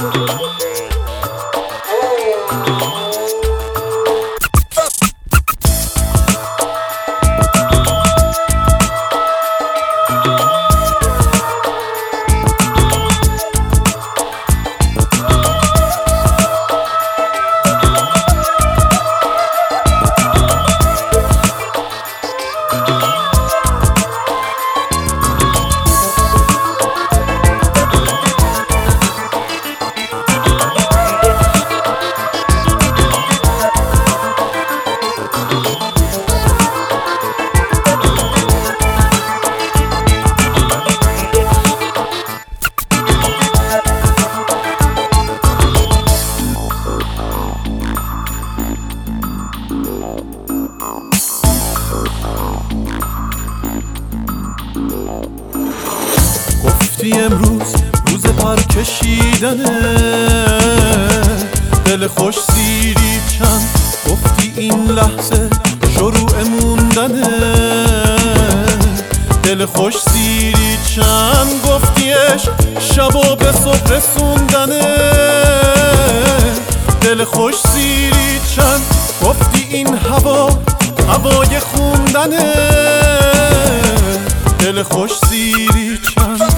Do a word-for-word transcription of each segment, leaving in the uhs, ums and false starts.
گفتی امروز روز پر کشیدنه، دل خوش سیری چند. گفتی این لحظه شروع موندنه، دل خوش سیری چند. گفتی عشق شبا به صبح رسوندنه، دل خوش سیری چند. گفتی این هوا هوای خوندنه، دل خوش سیری چند.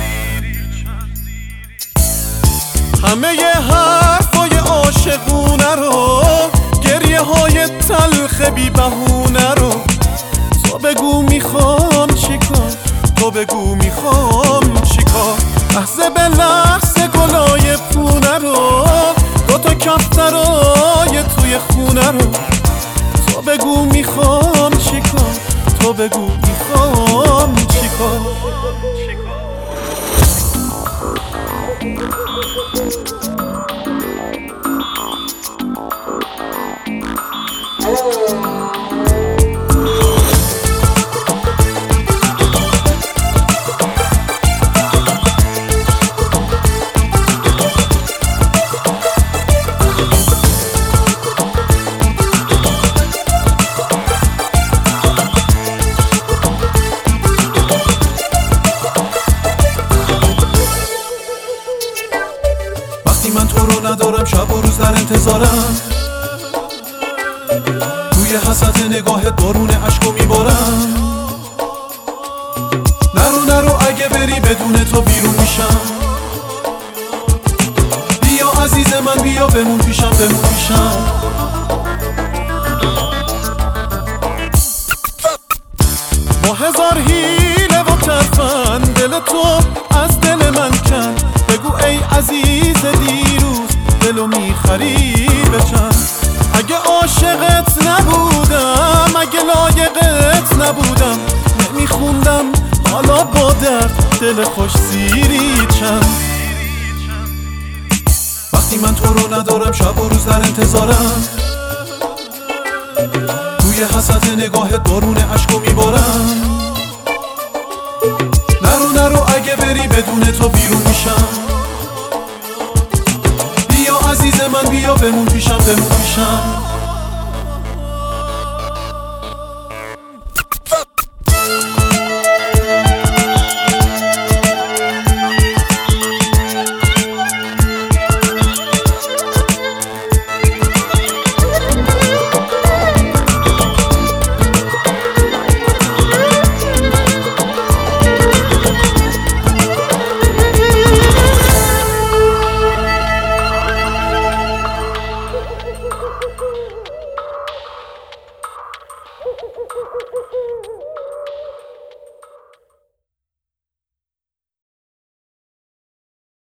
همه ی حرفای عاشقونه رو، گریه های تلخ بی بهونه رو، تو بگو میخوام چیکار، تو بگو میخوام چیکار. لحظه به لحظه گلای پونه رو، دو تا کفترای توی خونه رو، تو بگو میخوام چیکار، تو بگو میخوام چیکار. وقتی من تو رو ندارم، شب و روز در انتظارم، توی حسرت نگاهت بارون عشقو میبارم. نرو نرو اگه بری بدون تو بیرون میشم. بیا عزیز من بیا بمون پیشم، بمون پیشم. با هزار حیله و ترفند دل تو از دل من کن. بگو ای عزیز دیروز دلو میخری به چند. اگه عاشقت نبودم، اگه لایقت نبودم، نمیخوندم حالا با درد دل خوش سیری چند. وقتی من تو رو ندارم، شب و روز در انتظارم، توی حسرت نگاهت بارون عشقو میبارم. نرو نرو اگه بری بدون تو بیرون میشم. بیا عزیز من بیا بمون پیشم، بمون پیشم.